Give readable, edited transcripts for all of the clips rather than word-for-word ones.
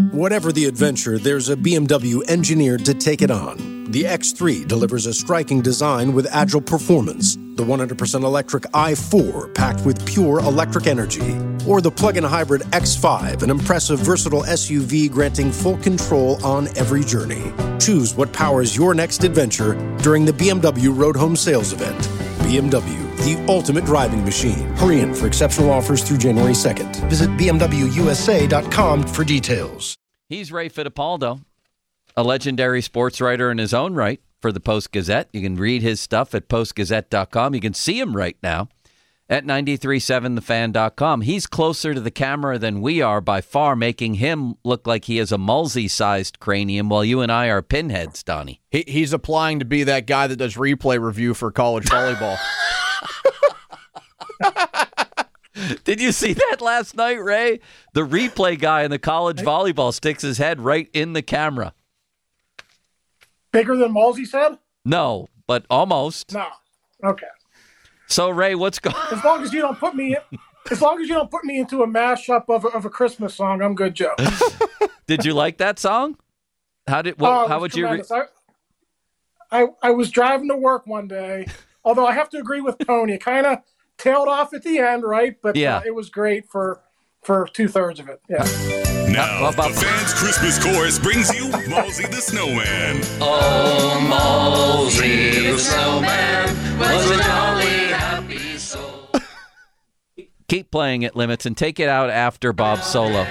Whatever the adventure, there's a BMW engineered to take it on. The X3 delivers a striking design with agile performance. The 100% electric i4 packed with pure electric energy. Or the plug-in hybrid X5, an impressive, versatile SUV granting full control on every journey. Choose what powers your next adventure during the BMW Road Home Sales Event. BMW, the ultimate driving machine. Hurry in for exceptional offers through January 2nd. Visit BMWUSA.com for details. He's Ray Fittipaldo, a legendary sports writer in his own right for the Post-Gazette. You can read his stuff at postgazette.com. You can see him right now at 937thefan.com. He's closer to the camera than we are by far, making him look like he has a Mulsey-sized cranium while you and I are pinheads, Donnie. He's applying to be that guy that does replay review for college volleyball. Did you see that last night, Ray? The replay guy in the college volleyball sticks his head right in the camera. Bigger than Mulsey said? No, but almost. No. Okay. So, Ray, what's going on? As long as you don't put me into a mashup of a Christmas song, I'm good, Joe. Did you like that song? How would tremendous. I was driving to work one day, although I have to agree with Tony. It kind of tailed off at the end, right? But yeah. It was great for 2/3 of it. Yeah. Now, the fans' Christmas chorus brings you Mulsey the Snowman. Oh, Mulsey the Snowman was a jolly happy soul. Keep playing it, Limits, and take it out after Bob's solo.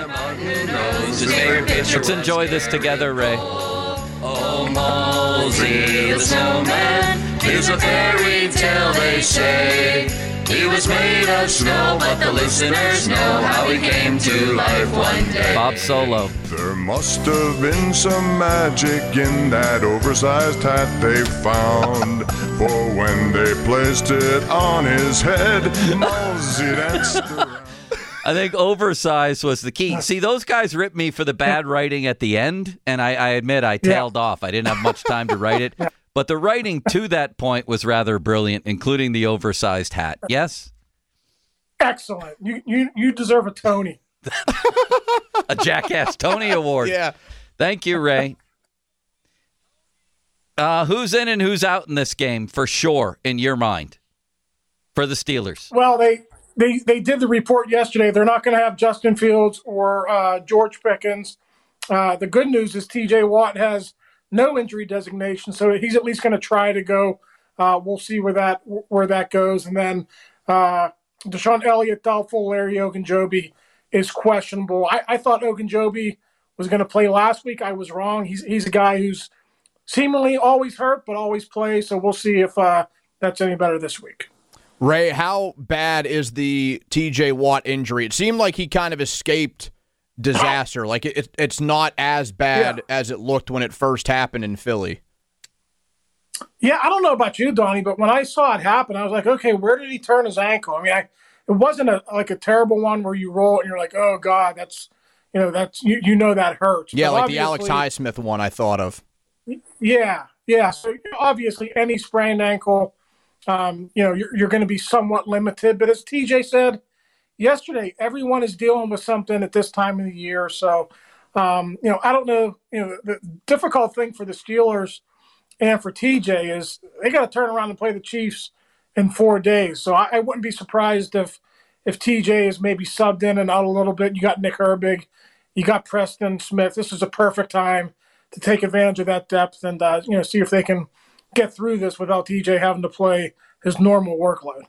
Let's enjoy this together, Ray. Oh, Mulsey the Snowman is a fairy tale, they say. He was made of snow, but the listeners know how he came to life one day. Bob Solo. There must have been some magic in that oversized hat they found. For when they placed it on his head, Mulsey danced around. I think oversized was the key. See, those guys ripped me for the bad writing at the end, and I admit I tailed off. I didn't have much time to write it. But the writing to that point was rather brilliant, including the oversized hat. Yes? Excellent. You deserve a Tony. A Jackass Tony Award. Yeah. Thank you, Ray. Who's in and who's out in this game, for sure, in your mind, for the Steelers? Well, they did the report yesterday. They're not going to have Justin Fields or George Pickens. The good news is T.J. Watt has no injury designation, so he's at least going to try to go. We'll see where that goes. And then Deshaun Elliott, doubtful. Larry Ogunjobi is questionable. I thought Ogunjobi was going to play last week. I was wrong. He's a guy who's seemingly always hurt but always plays, so we'll see if that's any better this week. Ray, how bad is the T.J. Watt injury? It seemed like he kind of escaped disaster. Like it's not as bad as it looked when it first happened in Philly. Yeah, I don't know about you, Donnie, but when I saw it happen, I was like, okay, where did he turn his ankle? I mean, it wasn't a terrible one where you roll and you're like, oh God, that's that hurts. Yeah, but like the Alex Highsmith one I thought of. Yeah. So obviously, any sprained ankle, you're going to be somewhat limited. But as TJ said yesterday, everyone is dealing with something at this time of the year. So, I don't know. The difficult thing for the Steelers and for TJ is they got to turn around and play the Chiefs in 4 days. So I wouldn't be surprised if TJ is maybe subbed in and out a little bit. You got Nick Herbig, you got Preston Smith. This is a perfect time to take advantage of that depth and see if they can get through this without TJ having to play his normal workload.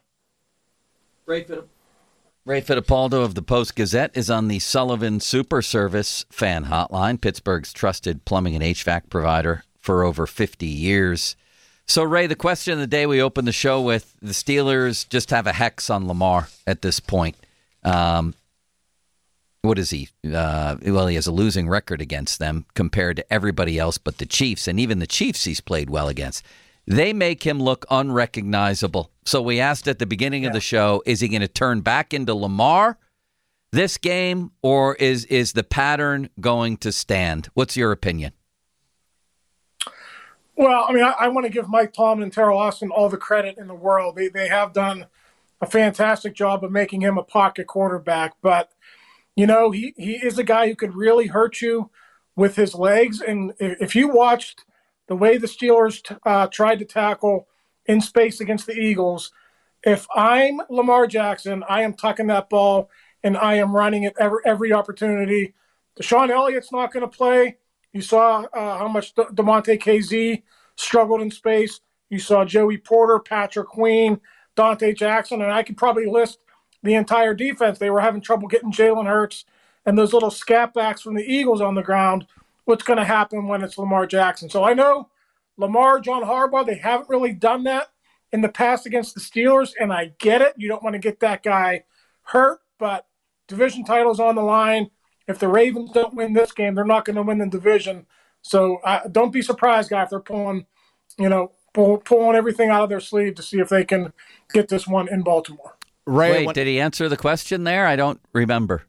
Ray Fittipaldo of the Post-Gazette is on the Sullivan Super Service fan hotline, Pittsburgh's trusted plumbing and HVAC provider for over 50 years. So, Ray, the question of the day we opened the show with, the Steelers just have a hex on Lamar at this point. What is he? He has a losing record against them compared to everybody else but the Chiefs, and even the Chiefs he's played well against. They make him look unrecognizable. So we asked at the beginning of the show, is he going to turn back into Lamar this game, or is the pattern going to stand? What's your opinion? Well, I mean, I want to give Mike Tomlin and Terrell Austin all the credit in the world. They have done a fantastic job of making him a pocket quarterback. But, he is a guy who could really hurt you with his legs. And if you watched the way the Steelers tried to tackle in space against the Eagles, if I'm Lamar Jackson, I am tucking that ball and I am running it every opportunity. Deshaun Elliott's not going to play. You saw how much DeMonte KZ struggled in space. You saw Joey Porter, Patrick Queen, Dante Jackson, and I could probably list the entire defense. They were having trouble getting Jalen Hurts and those little scat backs from the Eagles on the ground. What's going to happen when it's Lamar Jackson? So I know Lamar, John Harbaugh, they haven't really done that in the past against the Steelers, and I get it. You don't want to get that guy hurt, but division title's on the line. If the Ravens don't win this game, they're not going to win the division. So don't be surprised, guys, if they're pulling everything out of their sleeve to see if they can get this one in Baltimore. Ray, Wait, did he answer the question there? I don't remember.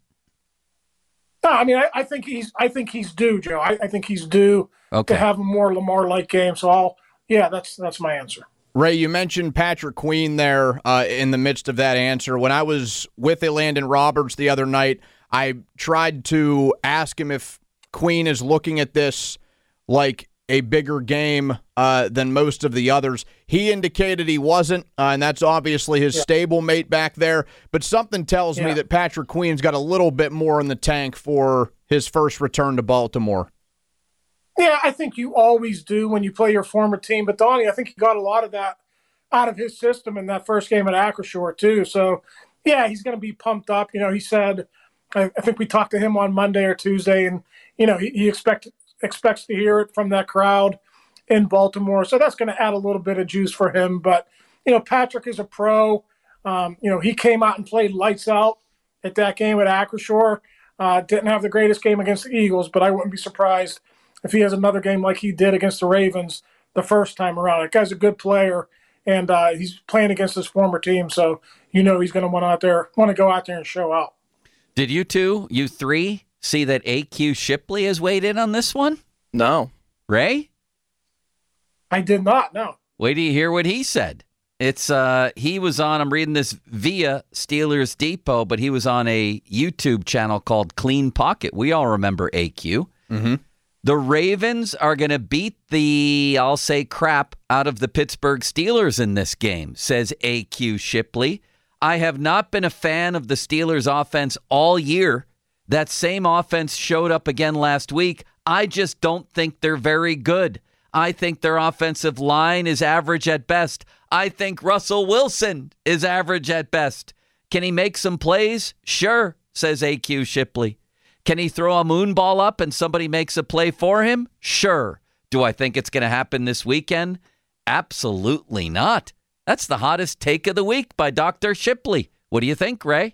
No, I mean, I think he's due, Joe. I think he's due to have a more Lamar-like game. So that's my answer. Ray, you mentioned Patrick Queen there in the midst of that answer. When I was with Elandon Roberts the other night, I tried to ask him if Queen is looking at this like a bigger game than most of the others. He indicated he wasn't, and that's obviously his stablemate back there. But something tells me that Patrick Queen's got a little bit more in the tank for his first return to Baltimore. Yeah, I think you always do when you play your former team. But, Donnie, I think he got a lot of that out of his system in that first game at Acrisure, too. So, yeah, he's going to be pumped up. He said, I think we talked to him on Monday or Tuesday, and, he expects to hear it from that crowd in Baltimore. So that's going to add a little bit of juice for him. But, Patrick is a pro. He came out and played lights out at that game at Acrisure. Didn't have the greatest game against the Eagles, but I wouldn't be surprised if he has another game like he did against the Ravens the first time around. That guy's a good player, and he's playing against his former team, so he's going to want to go out there and show out. Did you three, see that A.Q. Shipley has weighed in on this one? No. Ray? I did not, no. Wait till you hear what he said. It's he was on, I'm reading this via Steelers Depot, but he was on a YouTube channel called Clean Pocket. We all remember A.Q. Mm-hmm. The Ravens are going to beat the, I'll say, crap out of the Pittsburgh Steelers in this game, says A.Q. Shipley. I have not been a fan of the Steelers' offense all year. That same offense showed up again last week. I just don't think they're very good. I think their offensive line is average at best. I think Russell Wilson is average at best. Can he make some plays? Sure, says A.Q. Shipley. Can he throw a moon ball up and somebody makes a play for him? Sure. Do I think it's going to happen this weekend? Absolutely not. That's the hottest take of the week by Dr. Shipley. What do you think, Ray?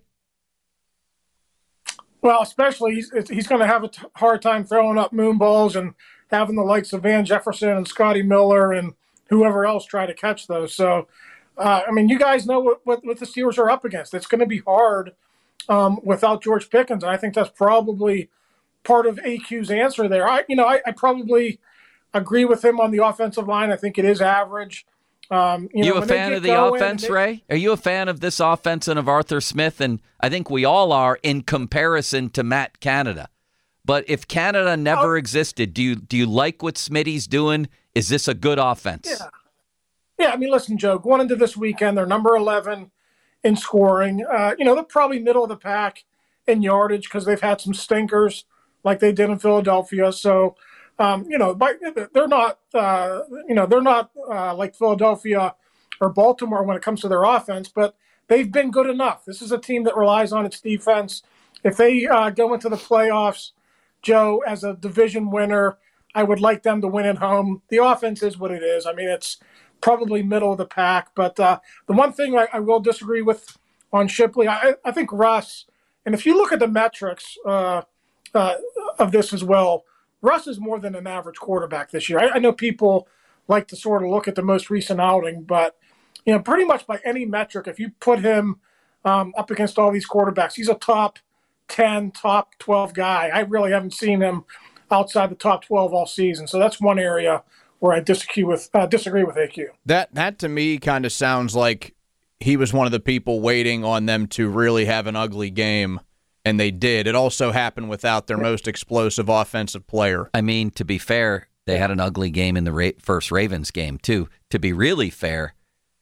Well, especially he's going to have a hard time throwing up moon balls and having the likes of Van Jefferson and Scotty Miller and whoever else try to catch those. So, you guys know what the Steelers are up against. It's going to be hard without George Pickens. And I think that's probably part of AQ's answer there. I probably agree with him on the offensive line. I think it is average. You a fan of the offense, Ray? Are you a fan of this offense and of Arthur Smith? And I think we all are in comparison to Matt Canada. But if Canada never existed, do you like what Smitty's doing? Is this a good offense? Yeah. Listen, Joe, going into this weekend, they're number 11 in scoring. They're probably middle of the pack in yardage because they've had some stinkers like they did in Philadelphia. So, they're not like Philadelphia or Baltimore when it comes to their offense, but they've been good enough. This is a team that relies on its defense. If they go into the playoffs, Joe, as a division winner, I would like them to win at home. The offense is what it is. It's probably middle of the pack. But the one thing I will disagree with on Shipley, I think Russ, and if you look at the metrics of this as well, Russ is more than an average quarterback this year. I know people like to sort of look at the most recent outing, but pretty much by any metric, if you put him up against all these quarterbacks, he's a top 10, top 12 guy. I really haven't seen him outside the top 12 all season. So that's one area where I disagree with AQ. That to me kind of sounds like he was one of the people waiting on them to really have an ugly game and they did. It also happened without their most explosive offensive player. I mean, to be fair, they had an ugly game in the first Ravens game, too. To be really fair,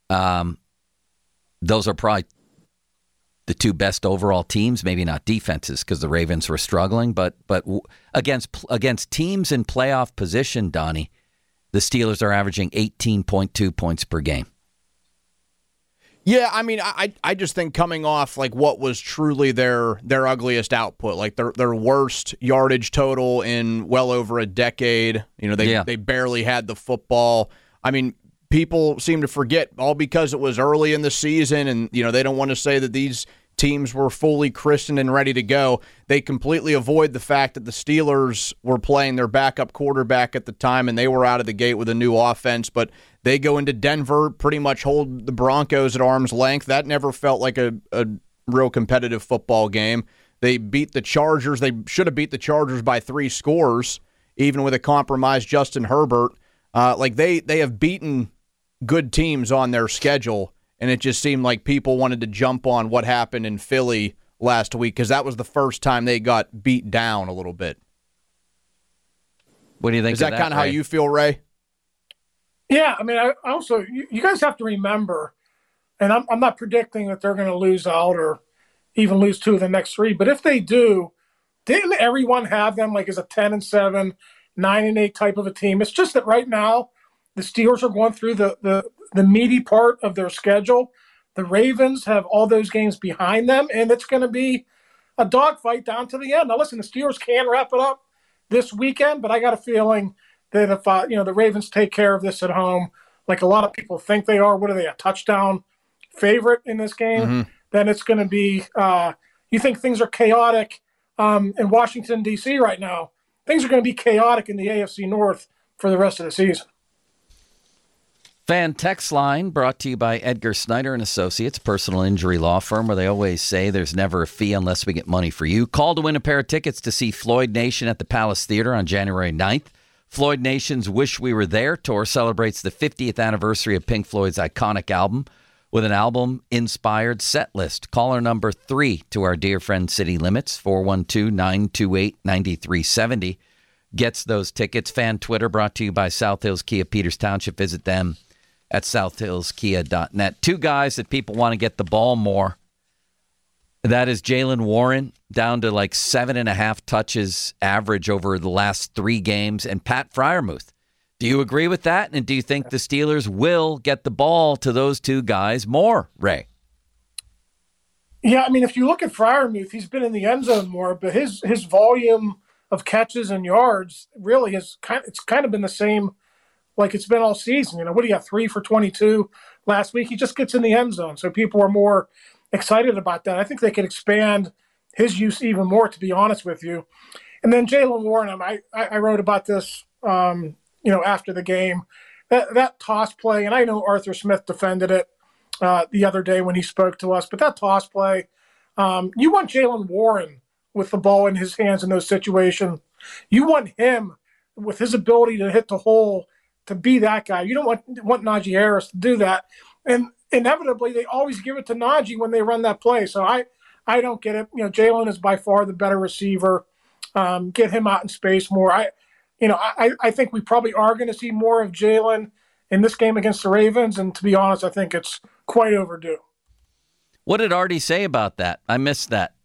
those are probably the two best overall teams, maybe not defenses because the Ravens were struggling, but against teams in playoff position, Donnie, the Steelers are averaging 18.2 points per game. Yeah, I mean, I just think coming off like what was truly their ugliest output, like their worst yardage total in well over a decade. They barely had the football. I mean, people seem to forget all because it was early in the season, and they don't want to say that these teams were fully christened and ready to go. They completely avoid the fact that the Steelers were playing their backup quarterback at the time, and they were out of the gate with a new offense, but they go into Denver, pretty much hold the Broncos at arm's length. That never felt like a real competitive football game. They beat the Chargers. They should have beat the Chargers by 3 scores, even with a compromised Justin Herbert. They have beaten good teams on their schedule, and it just seemed like people wanted to jump on what happened in Philly last week because that was the first time they got beat down a little bit. What do you think? Is that kind of how you feel, Ray? Yeah, I mean, I also, you guys have to remember, and I'm not predicting that they're going to lose out or even lose 2 of the next 3, but if they do, didn't everyone have them like as a 10-7, 9-8 type of a team? It's just that right now the Steelers are going through the meaty part of their schedule. The Ravens have all those games behind them, and it's going to be a dogfight down to the end. Now, listen, the Steelers can wrap it up this weekend, but I got a feeling that if the Ravens take care of this at home, like a lot of people think they are, what are they, a touchdown favorite in this game? Mm-hmm. Then it's going to be you think things are chaotic in Washington, D.C. right now. Things are going to be chaotic in the AFC North for the rest of the season. Fan text line brought to you by Edgar Snyder and Associates, personal injury law firm, where they always say there's never a fee unless we get money for you. Call to win a pair of tickets to see Floyd Nation at the Palace Theater on January 9th. Floyd Nation's Wish We Were There tour celebrates the 50th anniversary of Pink Floyd's iconic album with an album-inspired set list. Caller number 3 to our dear friend City Limits, 412-928-9370, gets those tickets. Fan Twitter brought to you by South Hills Kia Peters Township. Visit them at southhillskia.net. 2 guys that people want to get the ball more. That is Jaylen Warren, down to like 7.5 touches average over the last 3 games, and Pat Freiermuth. Do you agree with that? And do you think the Steelers will get the ball to those 2 guys more, Ray? Yeah, I mean, if you look at Freiermuth, he's been in the end zone more, but his volume of catches and yards really it's kind of been the same like it's been all season. What do you got, 3 for 22 last week? He just gets in the end zone, so people are more excited about that. I think they could expand his use even more, to be honest with you. And then Jaylen Warren, I wrote about this, after the game. That toss play, and I know Arthur Smith defended it the other day when he spoke to us, but that toss play, you want Jaylen Warren with the ball in his hands in those situations. You want him with his ability to hit the hole to be that guy. You don't want Najee Harris to do that. And inevitably, they always give it to Najee when they run that play. So I don't get it. Jaylen is by far the better receiver. Get him out in space more. I think we probably are going to see more of Jaylen in this game against the Ravens. And to be honest, I think it's quite overdue. What did Artie say about that? I missed that.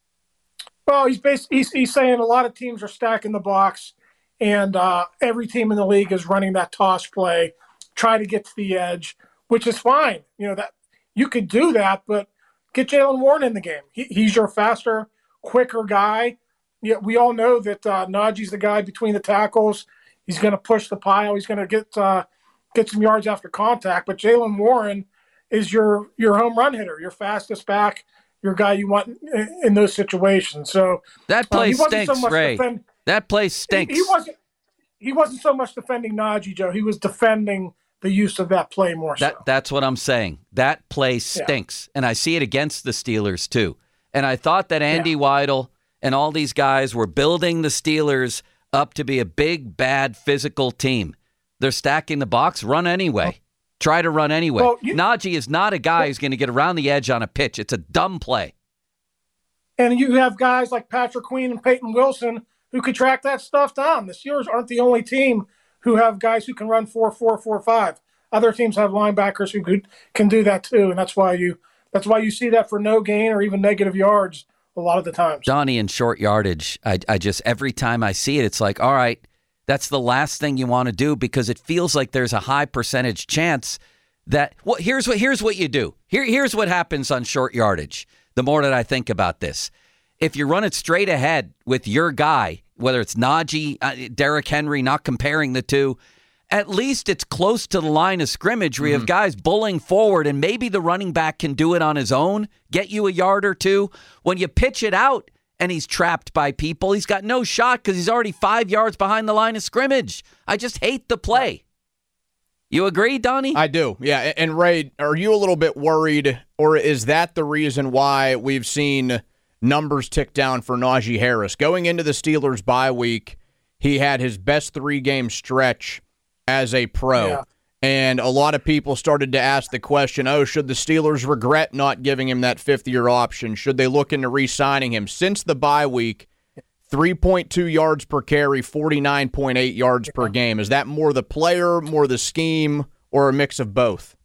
Well, he's saying a lot of teams are stacking the box, and every team in the league is running that toss play, try to get to the edge, which is fine. That you could do that, but get Jaylen Warren in the game. He's your faster, quicker guy. Yeah, we all know that Najee's the guy between the tackles. He's going to push the pile. He's going to get some yards after contact. But Jaylen Warren is your home run hitter, your fastest back, your guy you want in those situations. So that play stinks, Ray. That play stinks. He wasn't so much defending Najee, Joe. He was defending the use of that play more so. That's what I'm saying. That play stinks. Yeah. And I see it against the Steelers, too. And I thought that Andy Weidel and all these guys were building the Steelers up to be a big, bad, physical team. They're stacking the box. Run anyway. Try to run anyway. Well, Najee is not a guy who's going to get around the edge on a pitch. It's a dumb play. And you have guys like Patrick Queen and Peyton Wilson who could track that stuff down. The Steelers aren't the only team who have guys who can run 4.4, 4.5. Other teams have linebackers who can do that too, and that's why you see that for no gain or even negative yards a lot of the times. Donnie, in short yardage, I just, every time I see it, it's like, all right, that's the last thing you want to do because it feels like there's a high percentage chance that, well, here's what you do. Here's what happens on short yardage. The more that I think about this, if you run it straight ahead with your guy, whether it's Najee, Derrick Henry, not comparing the two, at least it's close to the line of scrimmage where you have guys bullying forward and maybe the running back can do it on his own, get you a yard or two. When you pitch it out and he's trapped by people, he's got no shot because he's already 5 yards behind the line of scrimmage. I just hate the play. You agree, Donnie? I do, yeah. And Ray, are you a little bit worried, or is that the reason why we've seen numbers tick down for Najee Harris? Going into the Steelers bye week, he had his best 3-game stretch as a pro. Yeah. And a lot of people started to ask the question, should the Steelers regret not giving him that 5th-year option? Should they look into re-signing him? Since the bye week, 3.2 yards per carry, 49.8 yards per game. Is that more the player, more the scheme, or a mix of both?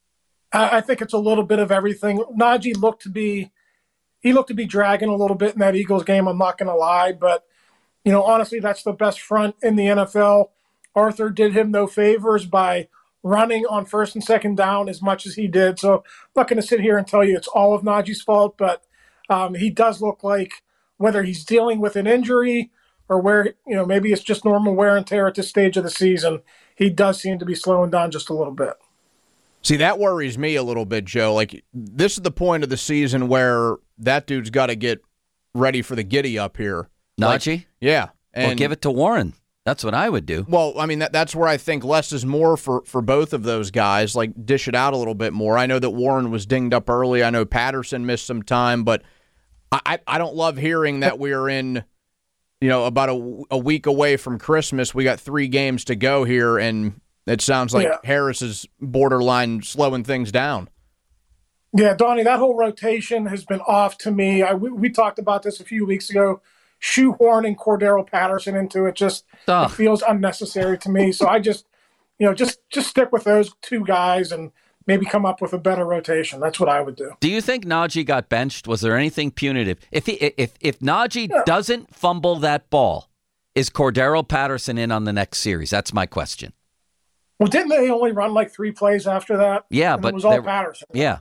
I think it's a little bit of everything. Najee looked to be dragging a little bit in that Eagles game, I'm not going to lie. But, honestly, that's the best front in the NFL. Arthur did him no favors by running on first and second down as much as he did. So I'm not going to sit here and tell you it's all of Najee's fault, but he does look like, whether he's dealing with an injury or where, maybe it's just normal wear and tear at this stage of the season, he does seem to be slowing down just a little bit. See, that worries me a little bit, Joe. Like, this is the point of the season where that dude's got to get ready for the giddy up here. Najee? Yeah. Or give it to Warren. That's what I would do. Well, I mean, that's where I think less is more for both of those guys. Like, dish it out a little bit more. I know that Warren was dinged up early. I know Patterson missed some time, but I don't love hearing that we're in, about a week away from Christmas. We got 3 games to go here, and it sounds like Harris is borderline slowing things down. Yeah, Donnie, that whole rotation has been off to me. We talked about this a few weeks ago. Shoehorning Cordero Patterson into it it feels unnecessary to me. So I just stick with those 2 guys and maybe come up with a better rotation. That's what I would do. Do you think Najee got benched? Was there anything punitive? If Najee doesn't fumble that ball, is Cordero Patterson in on the next series? That's my question. Well, didn't they only run like 3 plays after that? Yeah, but it was all Patterson. Yeah.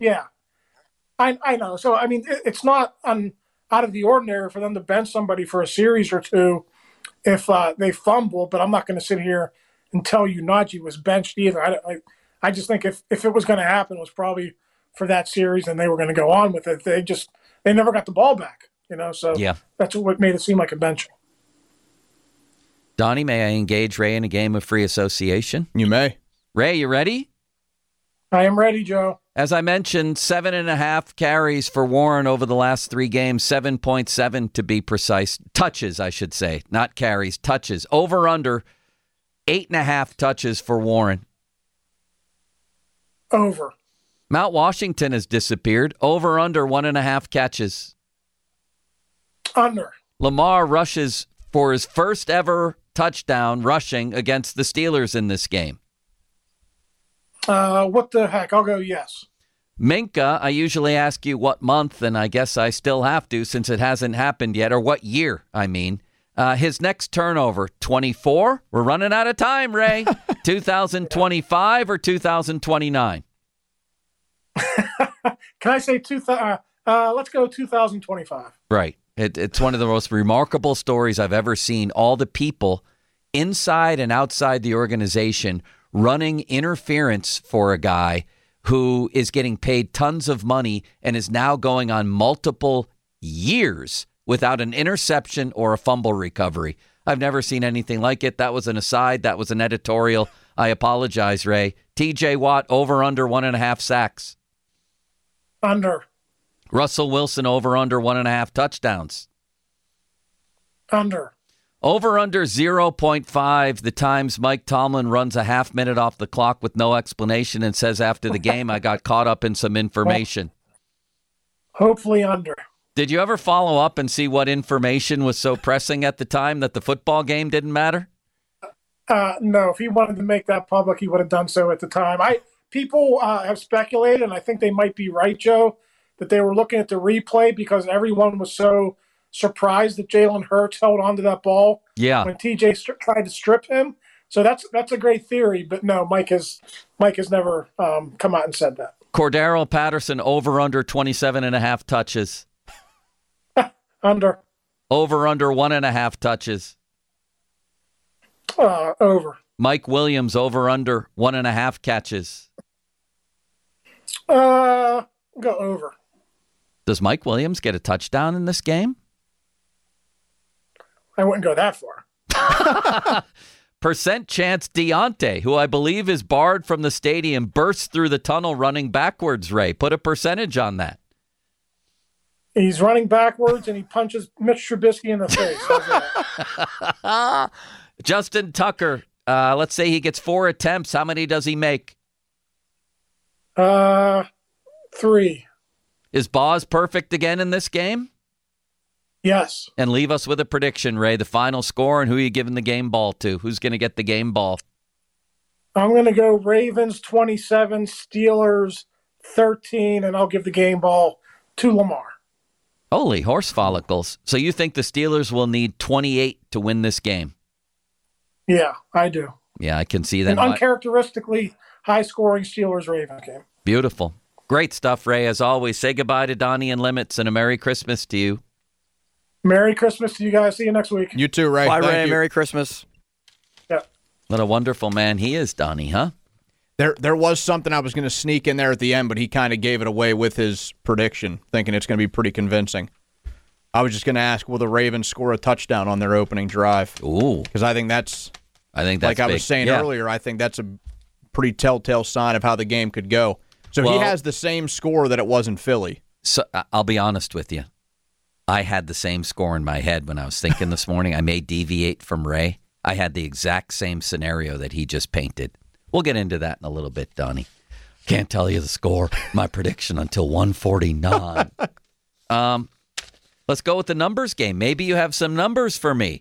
I know. So I mean, it's not out of the ordinary for them to bench somebody for a series or 2 if they fumble, but I'm not going to sit here and tell you Najee was benched either. I just think if it was going to happen, it was probably for that series and they were going to go on with it. They never got the ball back, so that's what made it seem like a benching. Donnie, may I engage Ray in a game of free association? You may. Ray, you ready? I am ready, Joe. As I mentioned, 7.5 carries for Warren over the last 3 games, 7.7 to be precise. Touches, I should say, not carries, touches. Over under 8.5 touches for Warren. Over. Mount Washington has disappeared. Over under 1.5 catches. Under. Lamar rushes for his first ever touchdown rushing against the Steelers in this game. What the heck? I'll go yes. Minka, I usually ask you what month, and I guess I still have to since it hasn't happened yet, or what year, I mean. His next turnover, 24? We're running out of time, Ray. 2025 or 2029? Can I say let's go 2025. Right. It's one of the most remarkable stories I've ever seen. All the people inside and outside the organization running interference for a guy who is getting paid tons of money and is now going on multiple years without an interception or a fumble recovery. I've never seen anything like it. That was an aside. That was an editorial. I apologize, Ray. TJ Watt, over under 1.5 sacks. Under. Russell Wilson, over under 1.5 touchdowns. Under. Over under 0.5 the times Mike Tomlin runs a half minute off the clock with no explanation and says after the game, I got caught up in some information. Hopefully under. Did you ever follow up and see what information was so pressing at the time that the football game didn't matter? No, if he wanted to make that public, he would have done so at the time. People have speculated, and I think they might be right, Joe, that they were looking at the replay because everyone was so surprised that Jalen Hurts held onto that ball when TJ tried to strip him. So that's a great theory, but no, Mike has never come out and said that. Cordero Patterson over under 27.5 touches. Under. Over under 1.5 touches. Over. Mike Williams over under 1.5 catches. Go over. Does Mike Williams get a touchdown in this game? I wouldn't go that far. Percent chance Deontay, who I believe is barred from the stadium, bursts through the tunnel running backwards, Ray. Put a percentage on that. He's running backwards and he punches Mitch Trubisky in the face. Justin Tucker, let's say he gets 4 attempts. How many does he make? 3. Is Boz perfect again in this game? Yes. And leave us with a prediction, Ray. The final score and who are you giving the game ball to? Who's going to get the game ball? I'm going to go Ravens 27, Steelers 13, and I'll give the game ball to Lamar. Holy horse follicles. So you think the Steelers will need 28 to win this game? Yeah, I do. Yeah, I can see that. An uncharacteristically high-scoring Steelers-Ravens game. Beautiful. Great stuff, Ray. As always, say goodbye to Donnie and Limits and a Merry Christmas to you. Merry Christmas to you guys. See you next week. You too, Ray. Bye, Thank Ray. you. Merry Christmas. Yeah. What a wonderful man he is, Donnie, huh? There was something I was going to sneak in there at the end, but he kind of gave it away with his prediction, thinking it's going to be pretty convincing. I was just going to ask, will the Ravens score a touchdown on their opening drive? Ooh. Because I think that's like I big. was saying earlier, I think that's a pretty telltale sign of how the game could go. So he has the same score that it was in Philly. So I'll be honest with you. I had the same score in my head when I was thinking this morning. I may deviate from Ray. I had the exact same scenario that he just painted. We'll get into that in a little bit, Donnie. Can't tell you the score, my prediction, until 149. Let's go with the numbers game. Maybe you have some numbers for me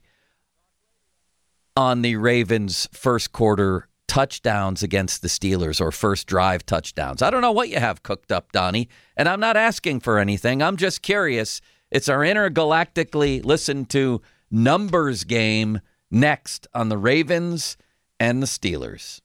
on the Ravens' first quarter touchdowns against the Steelers or first drive touchdowns. I don't know what you have cooked up, Donnie, and I'm not asking for anything. I'm just curious. It's our intergalactically listened to numbers game next on the Ravens and the Steelers.